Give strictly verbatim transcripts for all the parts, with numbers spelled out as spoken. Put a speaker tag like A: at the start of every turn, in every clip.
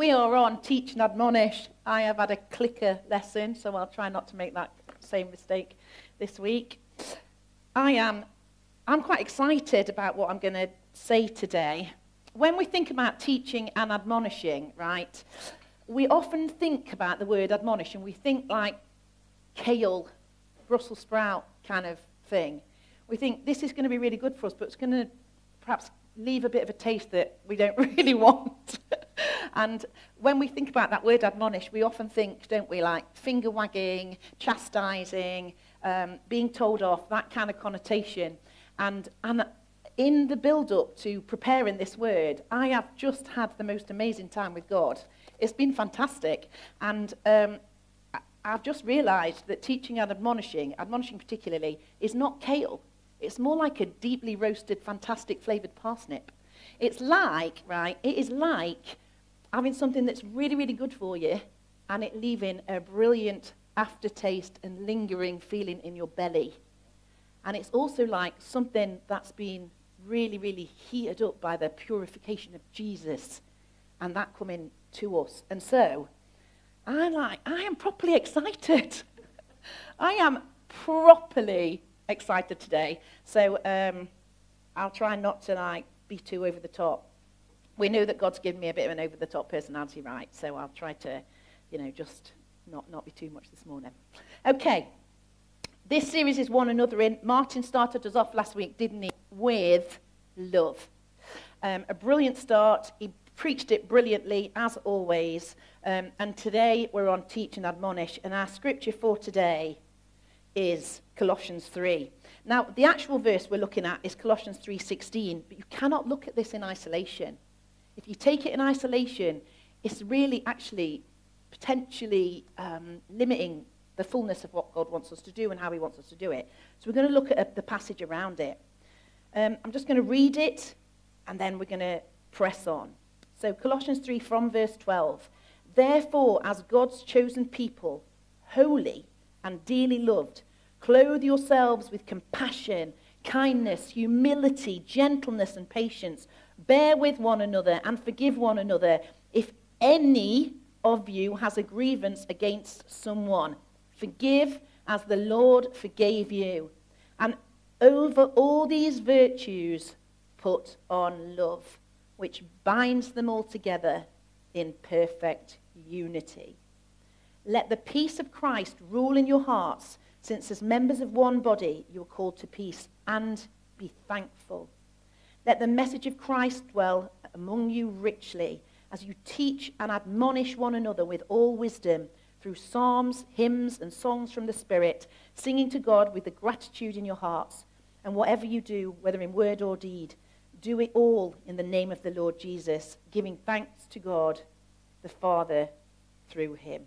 A: we are on Teach and Admonish. I have had a clicker lesson, so I'll try not to make that same mistake this week. I am, I'm quite excited about what I'm going to say today. When we think about teaching and admonishing, right, we often think about the word admonish, and we think like kale, Brussels sprout kind of thing. We think this is going to be really good for us, but it's going to perhaps leave a bit of a taste that we don't really want. And when we think about that word admonish, we often think, don't we, like finger wagging, chastising, um, being told off, that kind of connotation. And, and in the build-up to preparing this word, I have just had the most amazing time with God. It's been fantastic. And um, I've just realised that teaching and admonishing, admonishing particularly, is not kale. It's more like a deeply roasted, fantastic flavoured parsnip. It's like, right, it is like having something that's really, really good for you and it leaving a brilliant aftertaste and lingering feeling in your belly. And it's also like something that's been really, really heated up by the purification of Jesus and that coming to us. And so, I like, I am properly excited. I am properly excited today. So um, I'll try not to like be too over the top. We know that God's given me a bit of an over the top personality, right? So I'll try to, you know, just not, not be too much this morning. Okay. This series is one another in. Martin started us off last week, didn't he? With love. Um, a brilliant start. He preached it brilliantly, as always. Um, and today we're on Teach and Admonish. And our scripture for today is Colossians three. Now, the actual verse we're looking at is Colossians three sixteen. But you cannot look at this in isolation. If you take it in isolation, it's really actually potentially um, limiting the fullness of what God wants us to do and how he wants us to do it. So we're going to look at uh, the passage around it. Um, I'm just going to read it, and then we're going to press on. So Colossians three from verse twelve. Therefore, as God's chosen people, holy and dearly loved, clothe yourselves with compassion, kindness, humility, gentleness, and patience. Bear with one another and forgive one another if any of you has a grievance against someone. Forgive as the Lord forgave you. And over all these virtues, put on love, which binds them all together in perfect unity. Let the peace of Christ rule in your hearts, since as members of one body you are called to peace, and be thankful. Let the message of Christ dwell among you richly, as you teach and admonish one another with all wisdom, through psalms, hymns, and songs from the Spirit, singing to God with the gratitude in your hearts. And whatever you do, whether in word or deed, do it all in the name of the Lord Jesus, giving thanks to God the Father through him.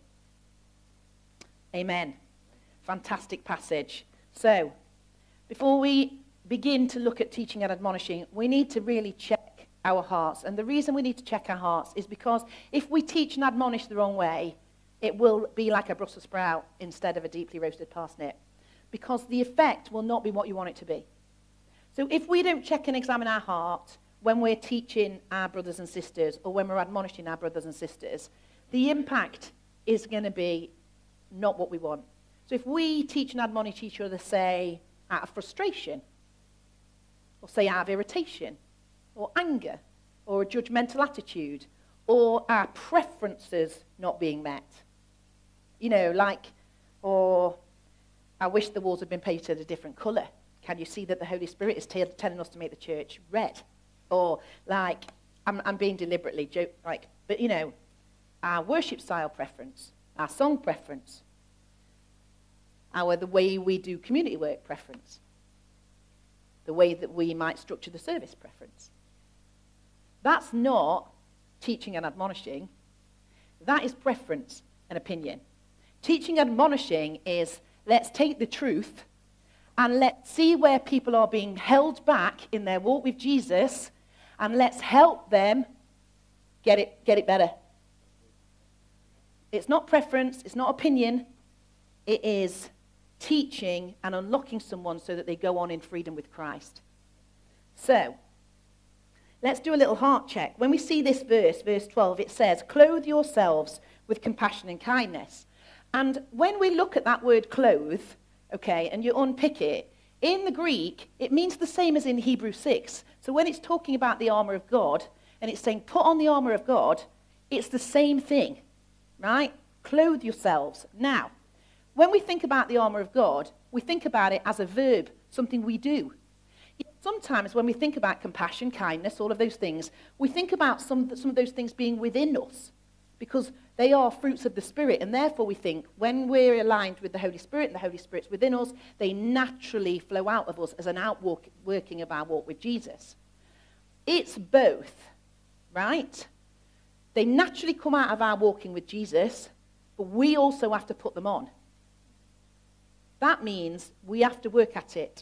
A: Amen. Fantastic passage. So, before we begin to look at teaching and admonishing, we need to really check our hearts. And the reason we need to check our hearts is because if we teach and admonish the wrong way, it will be like a Brussels sprout instead of a deeply roasted parsnip, because the effect will not be what you want it to be. So if we don't check and examine our heart when we're teaching our brothers and sisters or when we're admonishing our brothers and sisters, the impact is going to be not what we want. So if we teach and admonish each other, say, out of frustration, or say out of irritation, or anger, or a judgmental attitude, or our preferences not being met, you know, like, or I wish the walls had been painted a different colour. Can you see that the Holy Spirit is t- telling us to make the church red? Or like, I'm, I'm being deliberately joke, like, but you know, our worship style preference, our song preference, our the way we do community work preference, the way that we might structure the service preference. That's not teaching and admonishing. That is preference and opinion. Teaching and admonishing is, let's take the truth and let's see where people are being held back in their walk with Jesus, and let's help them get it, get it better. It's not preference, it's not opinion, it is teaching and unlocking someone so that they go on in freedom with Christ. So, let's do a little heart check. When we see this verse, verse twelve, it says, clothe yourselves with compassion and kindness. And when we look at that word clothe, okay, and you unpick it, in the Greek, it means the same as in Hebrews six. So when it's talking about the armor of God, and it's saying put on the armor of God, it's the same thing, right? Clothe yourselves. Now, when we think about the armor of God, we think about it as a verb, something we do. Sometimes when we think about compassion, kindness, all of those things, we think about some, some of those things being within us because they are fruits of the Spirit. And therefore we think when we're aligned with the Holy Spirit and the Holy Spirit's within us, they naturally flow out of us as an outworking of our walk with Jesus. It's both, right? They naturally come out of our walking with Jesus, but we also have to put them on. That means we have to work at it.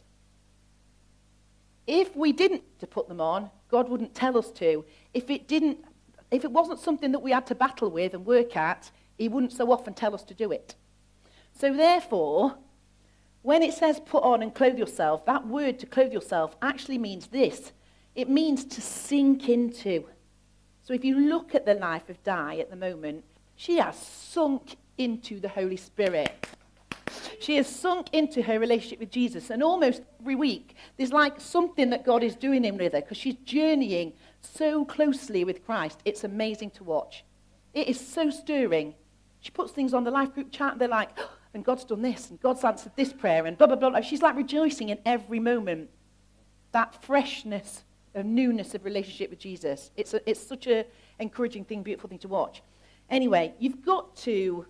A: If we didn't to put them on, God wouldn't tell us to. If it didn't, if it wasn't something that we had to battle with and work at, he wouldn't so often tell us to do it. So therefore, when it says put on and clothe yourself, that word to clothe yourself actually means this. It means to sink into. So if you look at the life of Di at the moment, she has sunk into the Holy Spirit. She has sunk into her relationship with Jesus. And almost every week, there's like something that God is doing in with her because she's journeying so closely with Christ. It's amazing to watch. It is so stirring. She puts things on the life group chat and they're like, oh, and God's done this and God's answered this prayer and blah, blah, blah. She's like rejoicing in every moment. That freshness of newness of relationship with Jesus. It's, a, it's such an encouraging thing, beautiful thing to watch. Anyway, you've got to...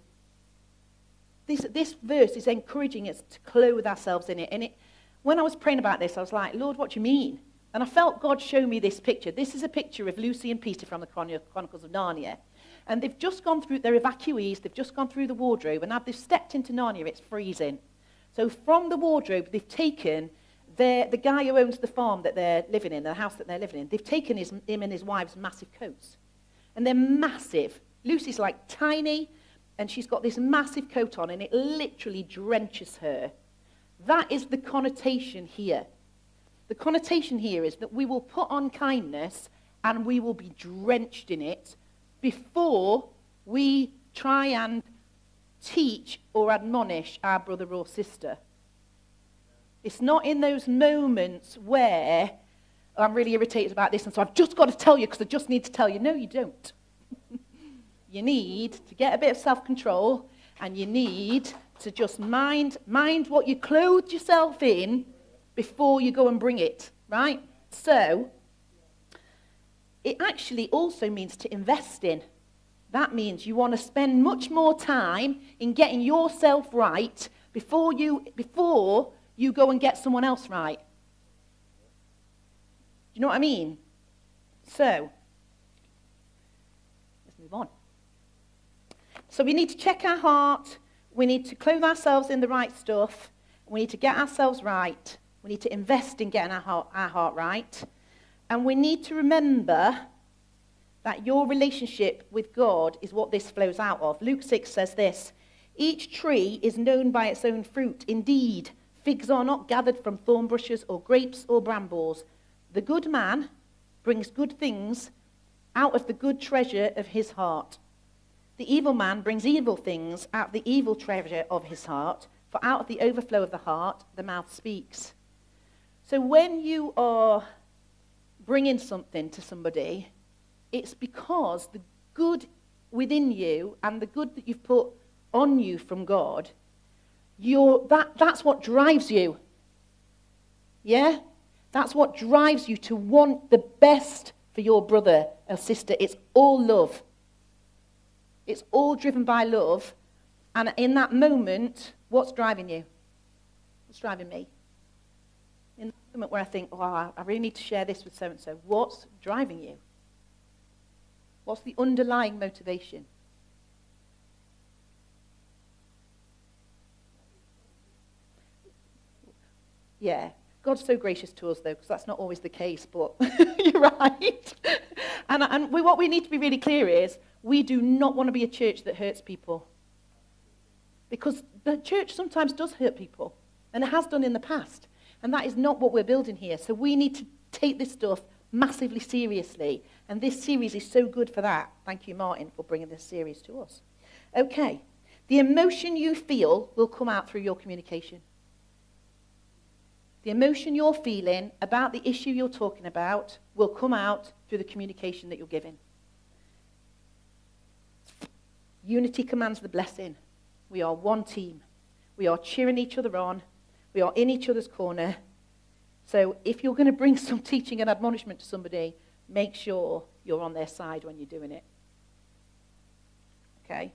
A: This, this verse is encouraging us to clothe ourselves in it. And it, when I was praying about this, I was like, Lord, what do you mean? And I felt God show me this picture. This is a picture of Lucy and Peter from the Chronicles of Narnia. And they've just gone through, they're evacuees, they've just gone through the wardrobe, and now they've stepped into Narnia, it's freezing. So from the wardrobe, they've taken their, the guy who owns the farm that they're living in, the house that they're living in, they've taken his, him and his wife's massive coats. And they're massive. Lucy's like tiny, and she's got this massive coat on, and it literally drenches her. That is the connotation here. The connotation here is that we will put on kindness, and we will be drenched in it before we try and teach or admonish our brother or sister. It's not in those moments where I'm really irritated about this, and so I've just got to tell you because I just need to tell you. No, you don't. You need to get a bit of self-control, and you need to just mind, mind what you clothed yourself in before you go and bring it, right? So, it actually also means to invest in. That means you want to spend much more time in getting yourself right before you, before you go and get someone else right. Do you know what I mean? So, let's move on. So we need to check our heart. We need to clothe ourselves in the right stuff. We need to get ourselves right. We need to invest in getting our heart, our heart right. And we need to remember that your relationship with God is what this flows out of. Luke six says this, each tree is known by its own fruit. Indeed, figs are not gathered from thorn bushes or grapes or brambles. The good man brings good things out of the good treasure of his heart. The evil man brings evil things out of the evil treasure of his heart, for out of the overflow of the heart, the mouth speaks. So when you are bringing something to somebody, it's because the good within you and the good that you've put on you from God, you're, that, that's what drives you. Yeah? That's what drives you to want the best for your brother or sister. It's all love. It's all driven by love. And in that moment, what's driving you? What's driving me? In the moment where I think, oh, I really need to share this with so-and-so, what's driving you? What's the underlying motivation? Yeah. God's so gracious to us, though, because that's not always the case, but you're right. and and we, what we need to be really clear is, we do not want to be a church that hurts people. Because the church sometimes does hurt people, and it has done in the past. And that is not what we're building here. So we need to take this stuff massively seriously. And this series is so good for that. Thank you, Martin, for bringing this series to us. Okay. The emotion you feel will come out through your communication. The emotion you're feeling about the issue you're talking about will come out through the communication that you're giving. Unity commands the blessing. We are one team. We are cheering each other on. We are in each other's corner. So if you're going to bring some teaching and admonishment to somebody, make sure you're on their side when you're doing it. Okay?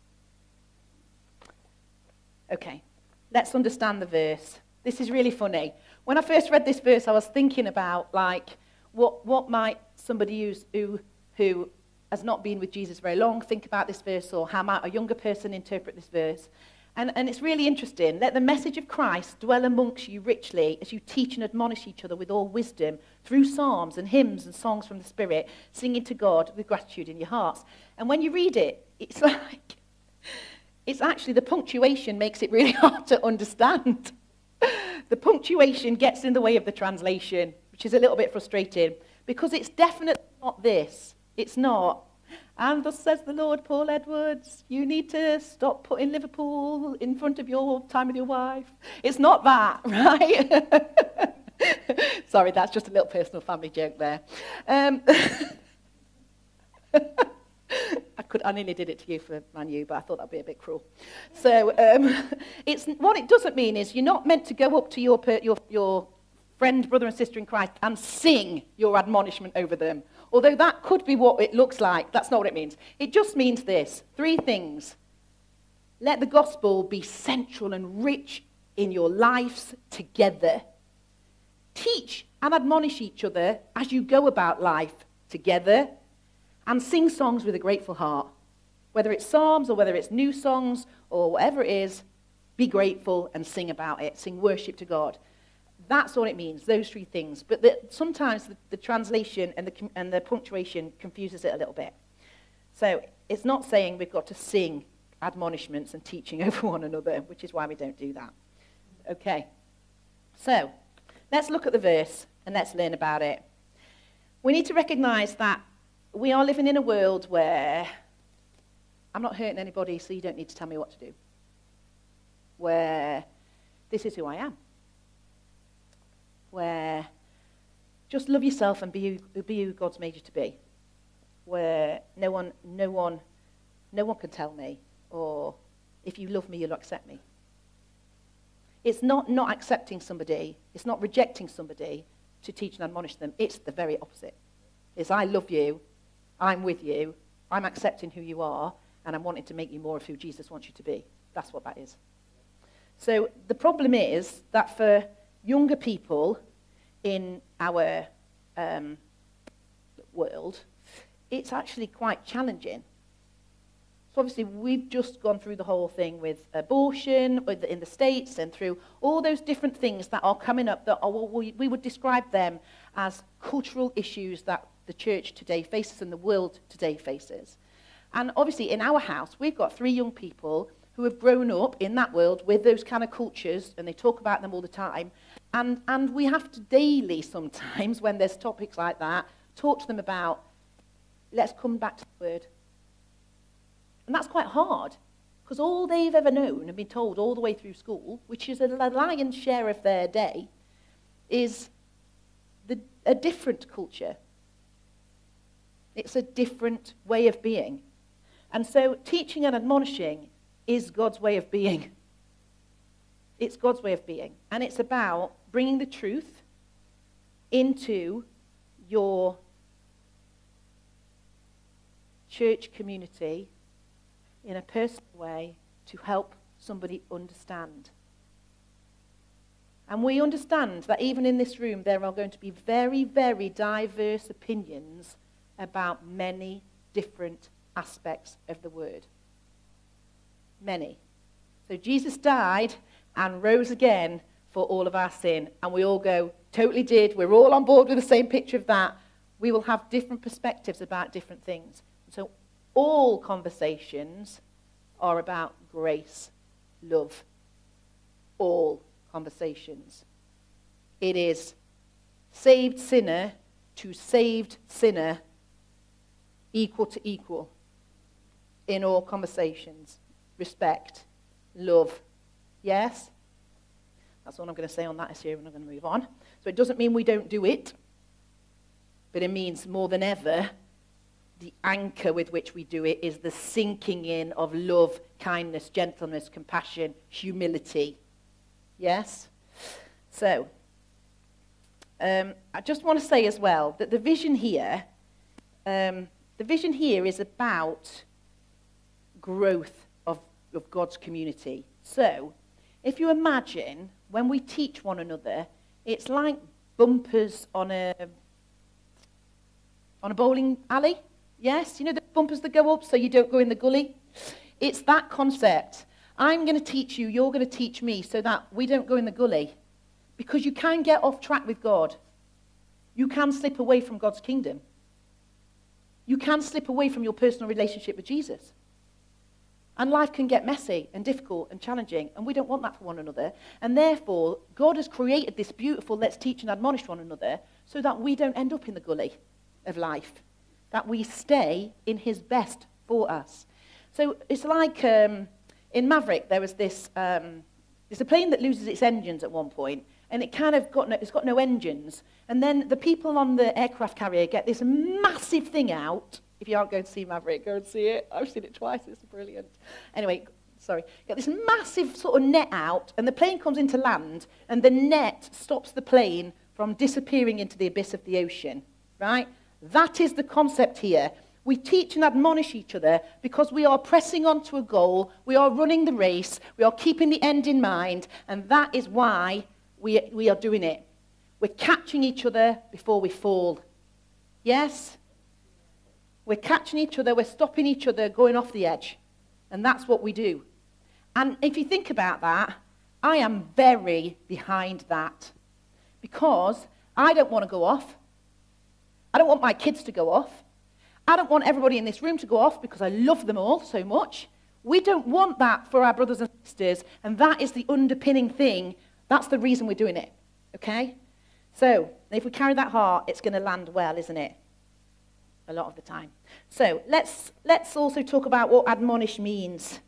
A: Okay, let's understand the verse. This is really funny. When I first read this verse, I was thinking about, like, what what might somebody who's, who who has not been with Jesus very long think about this verse, or how might a younger person interpret this verse? And, and it's really interesting. Let the message of Christ dwell amongst you richly as you teach and admonish each other with all wisdom through psalms and hymns and songs from the Spirit, singing to God with gratitude in your hearts. And when you read it, it's like, it's actually, the punctuation makes it really hard to understand. The punctuation gets in the way of the translation, which is a little bit frustrating, because it's definitely not this. It's not. And thus says the Lord, Paul Edwards, you need to stop putting Liverpool in front of your time with your wife. It's not that, right? Sorry, that's just a little personal family joke there. Um, I could, I nearly did it to you for Man U, but I thought that'd be a bit cruel. So um, it's what it doesn't mean is you're not meant to go up to your your your friend, brother and sister in Christ and sing your admonishment over them. Although that could be what it looks like, that's not what it means. It just means this, three things. Let the gospel be central and rich in your lives together. Teach and admonish each other as you go about life together. And sing songs with a grateful heart. Whether it's psalms or whether it's new songs or whatever it is, be grateful and sing about it. Sing worship to God. That's all it means, those three things. But the, sometimes the, the translation and the, and the punctuation confuses it a little bit. So it's not saying we've got to sing admonishments and teaching over one another, which is why we don't do that. Okay. So let's look at the verse and let's learn about it. We need to recognize that we are living in a world where I'm not hurting anybody, so you don't need to tell me what to do. Where this is who I am. Where just love yourself and be who, be who God's made you to be. Where no one, no one, no one can tell me, or if you love me, you'll accept me. It's not not accepting somebody. It's not rejecting somebody to teach and admonish them. It's the very opposite. It's I love you. I'm with you, I'm accepting who you are, and I'm wanting to make you more of who Jesus wants you to be. That's what that is. So the problem is that for younger people in our um, world, it's actually quite challenging. So obviously we've just gone through the whole thing with abortion in the States and through all those different things that are coming up that are, we, we would describe them as cultural issues that the church today faces and the world today faces. And obviously in our house, we've got three young people who have grown up in that world with those kind of cultures, and they talk about them all the time. And, and we have to daily sometimes, when there's topics like that, talk to them about, let's come back to the word. And that's quite hard, because all they've ever known and been told all the way through school, which is a lion's share of their day, is the, a different culture. It's a different way of being. And so teaching and admonishing is God's way of being. It's God's way of being. And it's about bringing the truth into your church community in a personal way to help somebody understand. And we understand that even in this room there are going to be very, very diverse opinions about many different aspects of the word. Many. So Jesus died and rose again for all of our sin. And we all go, totally did. We're all on board with the same picture of that. We will have different perspectives about different things. So all conversations are about grace, love. All conversations. It is saved sinner to saved sinner equal to equal in all conversations. Respect, love. Yes? That's all I'm going to say on that issue, and I'm going to move on. So it doesn't mean we don't do it, but it means more than ever, the anchor with which we do it is the sinking in of love, kindness, gentleness, compassion, humility. Yes? So, um, I just want to say as well that the vision here, um, the vision here is about growth of, of God's community. So, if you imagine, when we teach one another, it's like bumpers on a on a bowling alley. Yes, you know the bumpers that go up so you don't go in the gully? It's that concept. I'm going to teach you, you're going to teach me, so that we don't go in the gully. Because you can get off track with God. You can slip away from God's kingdom. You can slip away from your personal relationship with Jesus. And life can get messy and difficult and challenging, and we don't want that for one another. And therefore, God has created this beautiful let's teach and admonish one another so that we don't end up in the gully of life, that we stay in his best for us. So it's like um, in Maverick, there was this, um, there's a plane that loses its engines at one point, and it kind of got no, it's got no engines. And then the people on the aircraft carrier get this massive thing out. If you aren't going to see Maverick, go and see it. I've seen it twice, it's brilliant. Anyway, sorry. Get this massive sort of net out, and the plane comes into land, and the net stops the plane from disappearing into the abyss of the ocean, right? That is the concept here. We teach and admonish each other because we are pressing on to a goal, we are running the race, we are keeping the end in mind, and that is why we, we are doing it. We're catching each other before we fall. Yes? We're catching each other, we're stopping each other going off the edge. And that's what we do. And if you think about that, I am very behind that. Because I don't want to go off. I don't want my kids to go off. I don't want everybody in this room to go off because I love them all so much. We don't want that for our brothers and sisters, and that is the underpinning thing. That's the reason we're doing it, okay? So, if we carry that heart, it's going to land well, isn't it? A lot of the time. So, let's, let's also talk about what admonish means.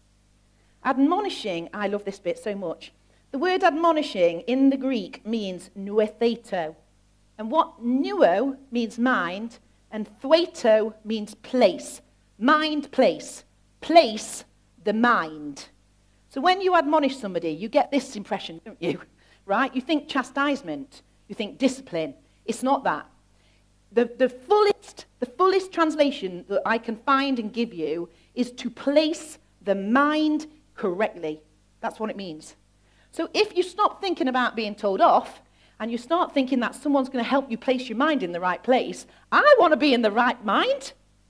A: Admonishing, I love this bit so much. The word admonishing in the Greek means nuetheto. And what nuo means mind, and thueto means place. Mind, place. Place, the mind. So when you admonish somebody, you get this impression, don't you? Right? You think chastisement. You think discipline. It's not that. The, the fullest, the fullest translation that I can find and give you is to place the mind correctly. That's what it means. So if you stop thinking about being told off, and you start thinking that someone's going to help you place your mind in the right place, I want to be in the right mind.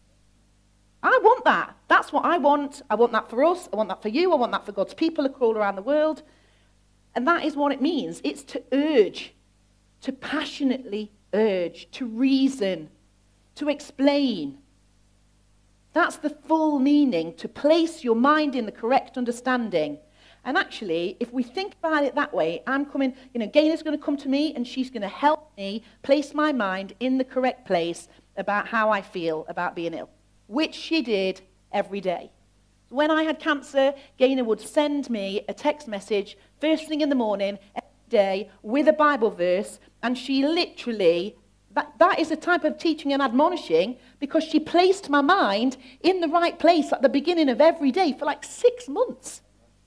A: I want that. That's what I want. I want that for us. I want that for you. I want that for God's people all around the world. And that is what it means. It's to urge, to passionately urge, to reason, to explain. That's the full meaning, to place your mind in the correct understanding. And actually, if we think about it that way, I'm coming, you know, Gayna's going to come to me and she's going to help me place my mind in the correct place about how I feel about being ill, which she did every day. When I had cancer, Gayna would send me a text message first thing in the morning, every day, with a Bible verse, and she literally, that, that is a type of teaching and admonishing because she placed my mind in the right place at the beginning of every day for like six months.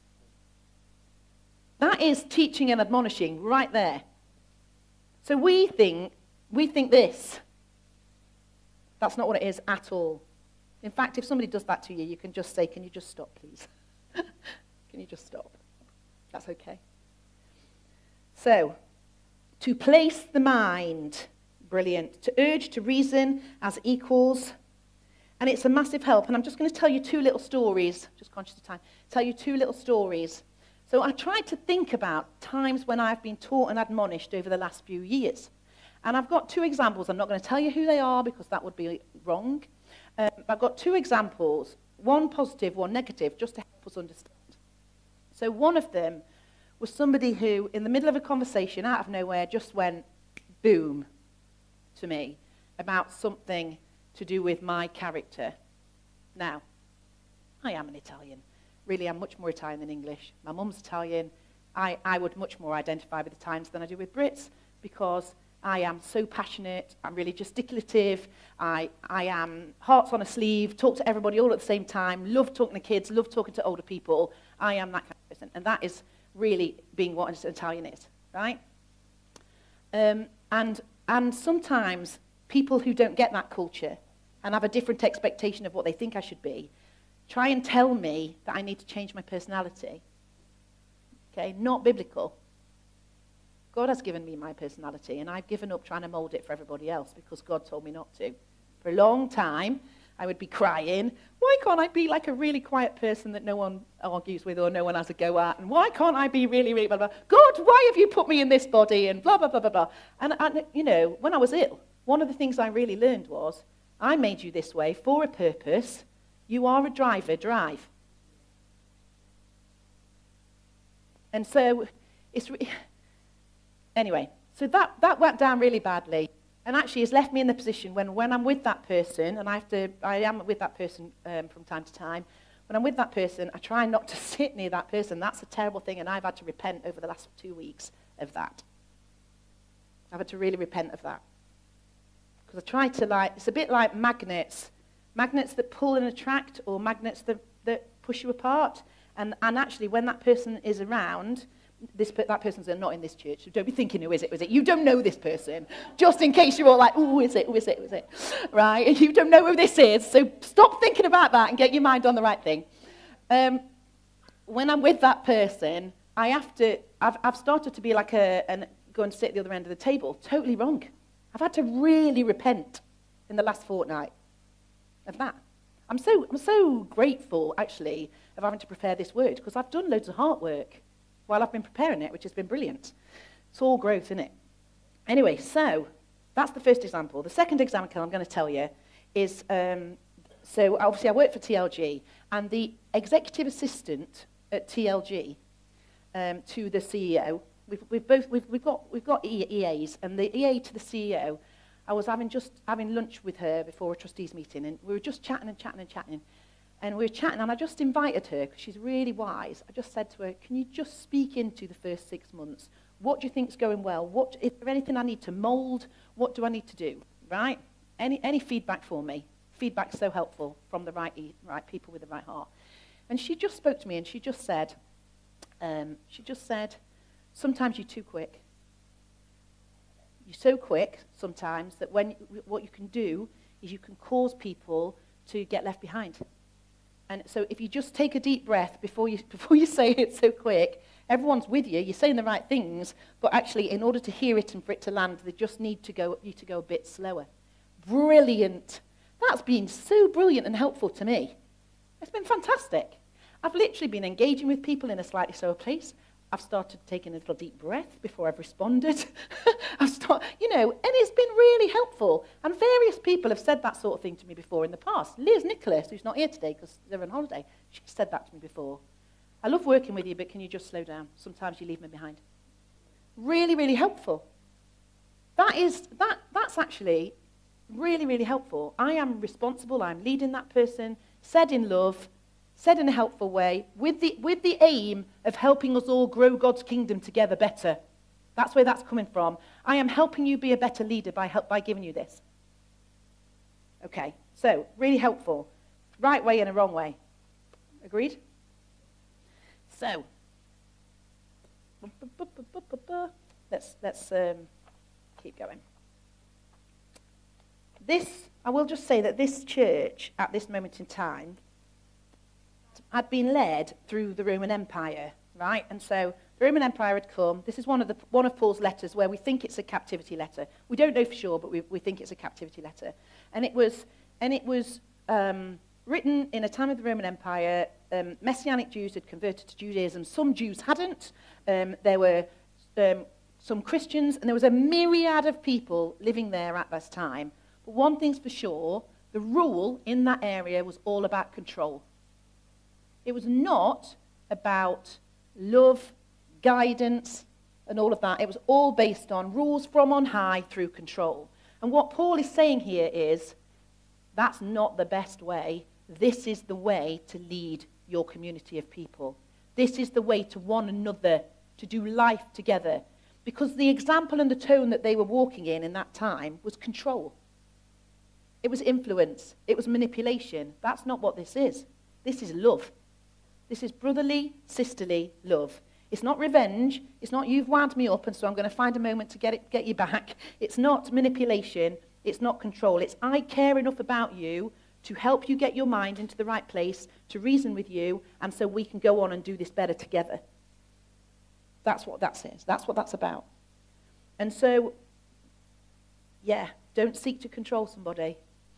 A: That is teaching and admonishing right there. So we think, we think this. That's not what it is at all. In fact, if somebody does that to you, you can just say, can you just stop, please? Can you just stop? That's okay. So, to place the mind, brilliant. To urge, to reason as equals. And it's a massive help. And I'm just going to tell you two little stories, just conscious of time, tell you two little stories. So I tried to think about times when I've been taught and admonished over the last few years. And I've got two examples. I'm not going to tell you who they are because that would be wrong. Um, I've got two examples, one positive, one negative, just to help us understand. So one of them was somebody who, in the middle of a conversation, out of nowhere, just went, boom, to me about something to do with my character. Now, I am an Italian. Really, I'm much more Italian than English. My mum's Italian. I, I would much more identify with the Times than I do with Brits because I am so passionate. I'm really gesticulative. I, I am hearts on a sleeve, talk to everybody all at the same time, love talking to kids, love talking to older people. I am that kind of person. And that is really being what an Italian is, right? Um, and, and sometimes people who don't get that culture and have a different expectation of what they think I should be try and tell me that I need to change my personality. Okay, not biblical. God has given me my personality, and I've given up trying to mold it for everybody else because God told me not to. For a long time, I would be crying, why can't I be like a really quiet person that no one argues with or no one has a go at? And why can't I be really, really blah, blah, blah? God, why have you put me in this body? And blah, blah, blah, blah, blah. And, and, you know, when I was ill, one of the things I really learned was, I made you this way for a purpose. You are a driver, drive. And so, it's... Re- anyway, so that, that went down really badly. And actually it's left me in the position when, when I'm with that person, and I have to, I am with that person um, from time to time, when I'm with that person, I try not to sit near that person. That's a terrible thing, and I've had to repent over the last two weeks of that. I've had to really repent of that. Because I try to like, it's a bit like magnets. Magnets that pull and attract, or magnets that, that push you apart. And, and actually, when that person is around, this that person's not in this church, so don't be thinking, who is it, who is it? You don't know this person, just in case you're all like, oh, is it, who is it, who is it? Right? And you don't know who this is, so stop thinking about that and get your mind on the right thing. Um, when I'm with that person, I have to, I've, I've started to be like a, and go and sit at the other end of the table. Totally wrong. I've had to really repent in the last fortnight of that. I'm so, I'm so grateful, actually, of having to prepare this word, because I've done loads of heart work while I've been preparing it, which has been brilliant. It's all growth, isn't it? Anyway, so that's the first example. The second example I'm going to tell you is, um, so obviously I work for T L G, and the executive assistant at T L G um, to the C E O, we've, we've both we've, we've got we've got E As, and the E A to the C E O, I was having just having lunch with her before a trustees meeting, and we were just chatting and chatting and chatting. And we were chatting, and I just invited her, because she's really wise. I just said to her, can you just speak into the first six months? What do you think's going well? What, is there anything I need to mould? What do I need to do? Right? Any any feedback for me? Feedback's so helpful from the right right people with the right heart. And she just spoke to me, and she just said, um, she just said, sometimes you're too quick. You're so quick sometimes that when what you can do is you can cause people to get left behind. And so if you just take a deep breath before you before you say it so quick, everyone's with you, you're saying the right things, but actually in order to hear it and for it to land, they just need to go you to go a bit slower. Brilliant. That's been so brilliant and helpful to me. It's been fantastic. I've literally been engaging with people in a slightly slower pace. I've started taking a little deep breath before I've responded. I've start, you know, and it's been really helpful. And various people have said that sort of thing to me before in the past. Liz Nicholas, who's not here today because they're on holiday, she said that to me before. I love working with you, but can you just slow down? Sometimes you leave me behind. Really, really helpful. That is, that, that's actually really, really helpful. I am responsible. I'm leading that person, said in love, said in a helpful way, with the, with the aim of helping us all grow God's kingdom together better. That's where that's coming from. I am helping you be a better leader by, help, by giving you this. Okay, so really helpful. Right way and a wrong way. Agreed? So, let's, let's um, keep going. This, I will just say that this church, at this moment in time, had been led through the Roman Empire, right? And so the Roman Empire had come. This is one of the one of Paul's letters where we think it's a captivity letter. We don't know for sure, but we we think it's a captivity letter. And it was and it was um, written in a time of the Roman Empire. Um, Messianic Jews had converted to Judaism. Some Jews hadn't. Um, there were um, some Christians, and there was a myriad of people living there at this time. But one thing's for sure: the rule in that area was all about control. It was not about love, guidance, and all of that. It was all based on rules from on high through control. And what Paul is saying here is, that's not the best way. This is the way to lead your community of people. This is the way to one another, to do life together. Because the example and the tone that they were walking in in that time was control. It was influence. It was manipulation. That's not what this is. This is love. This is brotherly, sisterly love. It's not revenge. It's not you've wound me up and so I'm going to find a moment to get it, get you back. It's not manipulation. It's not control. It's I care enough about you to help you get your mind into the right place, to reason with you, and so we can go on and do this better together. That's what that says. That's what that's about. And so, yeah, don't seek to control somebody.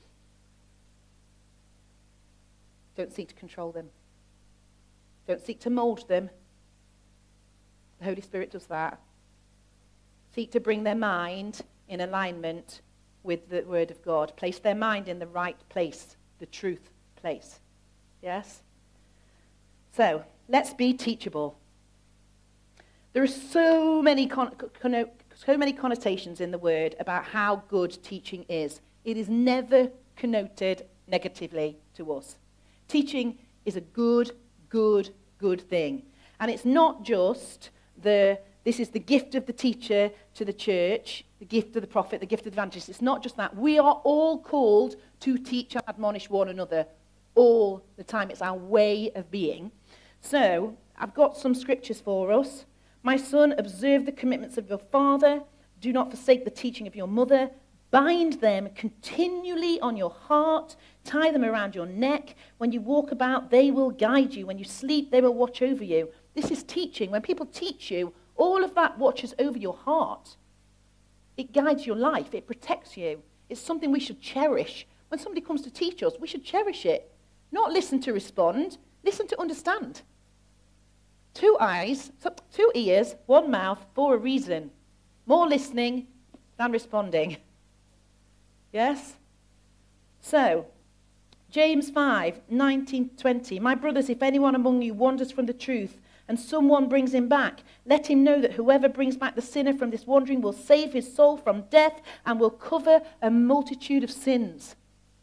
A: Don't seek to control them. Don't seek to mold them. The Holy Spirit does that. Seek to bring their mind in alignment with the Word of God. Place their mind in the right place, the truth place. Yes? So, let's be teachable. There are so many, con- con- so many connotations in the Word about how good teaching is. It is never connoted negatively to us. Teaching is a good, good, good thing. And it's not just the, this is the gift of the teacher to the church, the gift of the prophet, the gift of the evangelist. It's not just that. We are all called to teach and admonish one another all the time. It's our way of being. So, I've got some scriptures for us. My son, observe the commitments of your father. Do not forsake the teaching of your mother. Bind them continually on your heart. Tie them around your neck. When you walk about, they will guide you. When you sleep, they will watch over you. This is teaching. When people teach you, all of that watches over your heart. It guides your life. It protects you. It's something we should cherish. When somebody comes to teach us, we should cherish it. Not listen to respond. Listen to understand. Two eyes, two ears, one mouth for a reason. More listening than responding. Yes? So, James five, nineteen, twenty. My brothers, if anyone among you wanders from the truth and someone brings him back, let him know that whoever brings back the sinner from this wandering will save his soul from death and will cover a multitude of sins.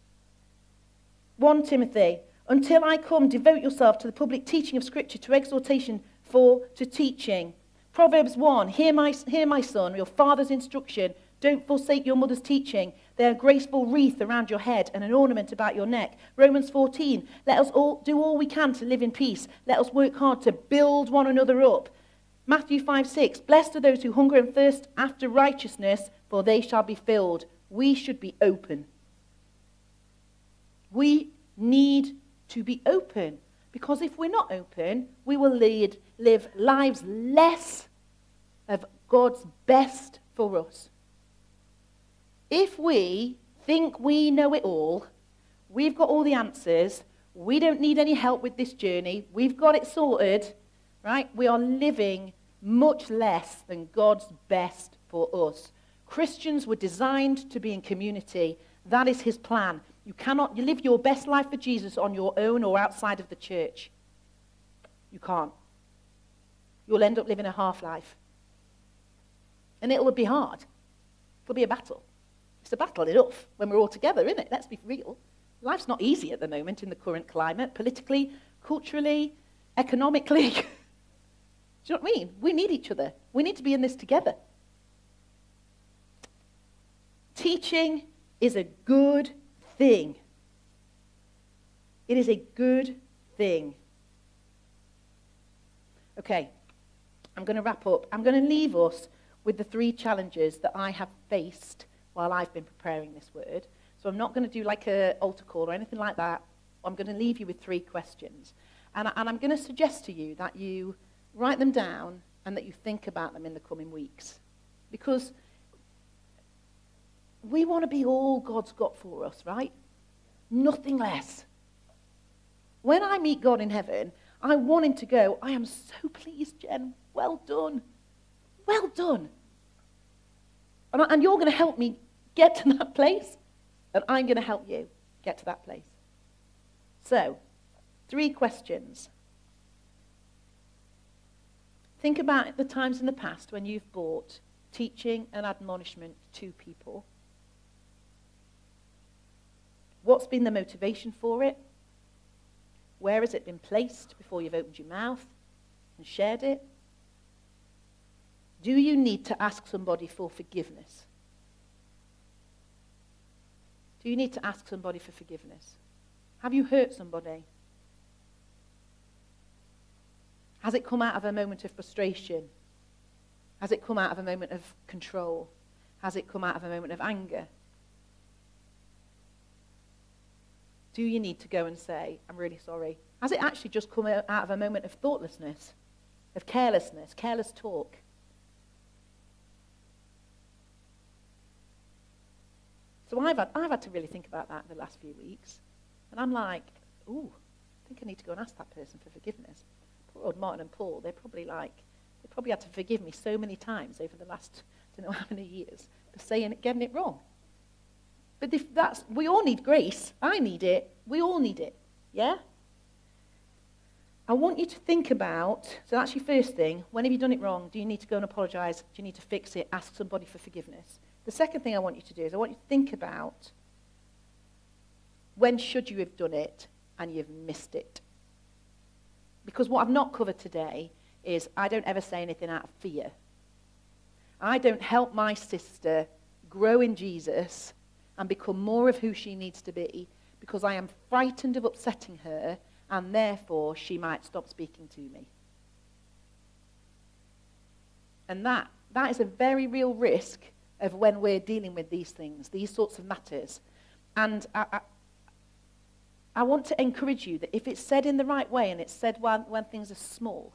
A: First Timothy, until I come, devote yourself to the public teaching of Scripture, to exhortation, for to teaching. Proverbs one, hear my, hear my son, your father's instruction. Don't forsake your mother's teaching. They're a graceful wreath around your head and an ornament about your neck. Romans fourteen, let us all do all we can to live in peace. Let us work hard to build one another up. Matthew five, six, blessed are those who hunger and thirst after righteousness, for they shall be filled. We should be open. We need to be open, because if we're not open, we will lead, live lives less of God's best for us. If we think we know it all, we've got all the answers, we don't need any help with this journey, we've got it sorted, right? We are living much less than God's best for us. Christians were designed to be in community. That is his plan. You cannot you live your best life for Jesus on your own or outside of the church. You can't. You'll end up living a half-life. And it'll be hard. It'll be a battle. It's a battle enough when we're all together, isn't it? Let's be real. Life's not easy at the moment in the current climate, politically, culturally, economically. Do you know what I mean? We need each other. We need to be in this together. Teaching is a good thing. It is a good thing. Okay, I'm going to wrap up. I'm going to leave us with the three challenges that I have faced while I've been preparing this word. So I'm not going to do like an altar call or anything like that. I'm going to leave you with three questions. And, and I'm going to suggest to you that you write them down and that you think about them in the coming weeks. Because we want to be all God's got for us, right? Nothing less. When I meet God in heaven, I want him to go, I am so pleased, Jen. Well done. Well done. And, and you're going to help me get to that place, and I'm going to help you get to that place. So, three questions. Think about the times in the past when you've brought teaching and admonishment to people. What's been the motivation for it? Where has it been placed before you've opened your mouth and shared it? Do you need to ask somebody for forgiveness? Do you need to ask somebody for forgiveness? Have you hurt somebody? Has it come out of a moment of frustration? Has it come out of a moment of control? Has it come out of a moment of anger? Do you need to go and say, I'm really sorry? Has it actually just come out of a moment of thoughtlessness, of carelessness, careless talk? So I've had, I've had to really think about that in the last few weeks. And I'm like, ooh, I think I need to go and ask that person for forgiveness. Poor old Martin and Paul, they're probably like, they probably had to forgive me so many times over the last, I don't know how many years, for saying it, getting it wrong. But if that's, we all need grace. I need it. We all need it. Yeah? I want you to think about, so that's your first thing, when have you done it wrong? Do you need to go and apologize? Do you need to fix it? Ask somebody for forgiveness. The second thing I want you to do is I want you to think about when should you have done it and you've missed it. Because what I've not covered today is I don't ever say anything out of fear. I don't help my sister grow in Jesus and become more of who she needs to be because I am frightened of upsetting her and therefore she might stop speaking to me. And that, that is a very real risk of when we're dealing with these things, these sorts of matters. And I, I, I want to encourage you that if it's said in the right way and it's said when, when things are small,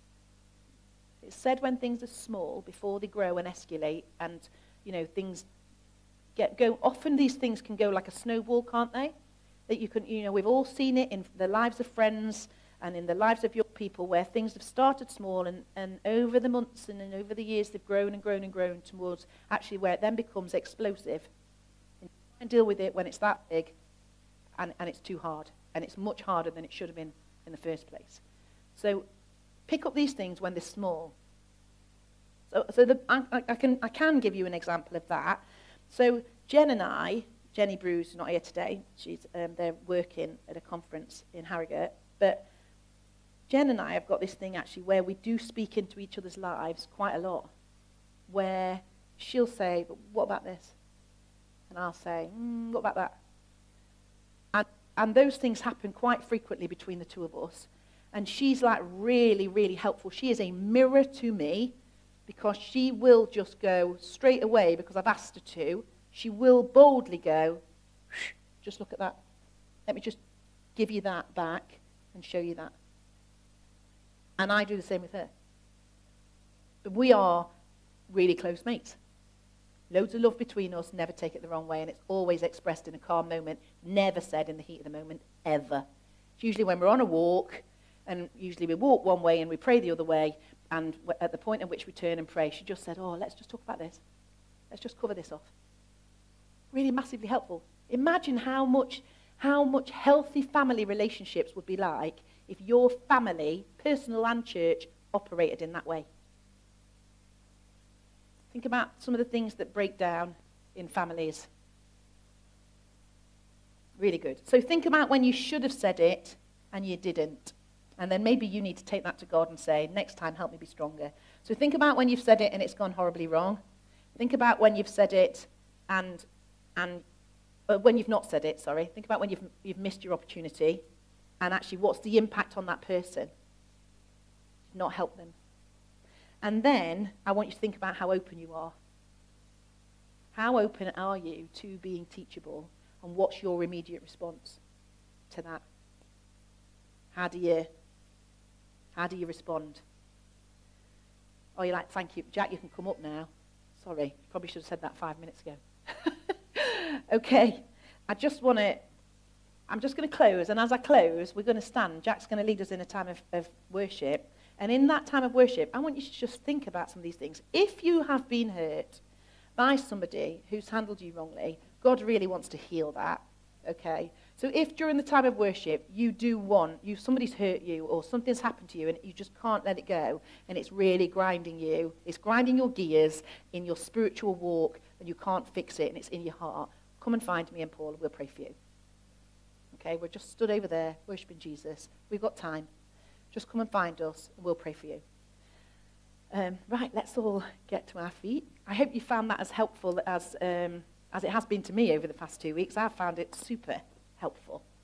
A: it's said when things are small before they grow and escalate and, you know, things get go. Often these things can go like a snowball, can't they? That you can, you know, we've all seen it in the lives of friends and in the lives of young people where things have started small and, and over the months and, and over the years they've grown and grown and grown towards actually where it then becomes explosive. And you try and deal with it when it's that big and, and it's too hard. And it's much harder than it should have been in the first place. So pick up these things when they're small. So, so the, I, I, can, I can give you an example of that. So Jen and I, Jenny Bruce is not here today. She's um, they're working at a conference in Harrogate. But Jen and I have got this thing actually where we do speak into each other's lives quite a lot. Where she'll say, but what about this? And I'll say, mm, what about that? And, and those things happen quite frequently between the two of us. And she's like really, really helpful. She is a mirror to me because she will just go straight away because I've asked her to. She will boldly go, just look at that. Let me just give you that back and show you that. And I do the same with her. But we are really close mates. Loads of love between us, never take it the wrong way, and it's always expressed in a calm moment, never said in the heat of the moment, ever. It's usually when we're on a walk, and usually we walk one way and we pray the other way, and at the point at which we turn and pray, she just said, oh, let's just talk about this. Let's just cover this off. Really massively helpful. Imagine how much, how much healthy family relationships would be like if your family, personal and church, operated in that way. Think about some of the things that break down in families. Really good. So think about when you should have said it and you didn't. And then maybe you need to take that to God and say, next time, help me be stronger. So think about when you've said it and it's gone horribly wrong. Think about when you've said it and, and uh, when you've not said it, sorry. Think about when you've, you've missed your opportunity and actually what's the impact on that person. Not help them. And then I want you to think about how open you are. How open are you to being teachable? And what's your immediate response to that? How do you, how do you respond? Oh, you're like, thank you. Jack, you can come up now. Sorry, probably should have said that five minutes ago. Okay, I just want to, I'm just going to close. And as I close, we're going to stand. Jack's going to lead us in a time of, of worship. And in that time of worship, I want you to just think about some of these things. If you have been hurt by somebody who's handled you wrongly, God really wants to heal that, okay? So if during the time of worship you do want, you somebody's hurt you or something's happened to you and you just can't let it go and it's really grinding you, it's grinding your gears in your spiritual walk and you can't fix it and it's in your heart, come and find me and Paul and we'll pray for you. okay? We're just stood over there worshipping Jesus. We've got time. Just come and find us, and we'll pray for you. Um, right, let's all get to our feet. I hope you found that as helpful as, um, as it has been to me over the past two weeks. I've found it super helpful.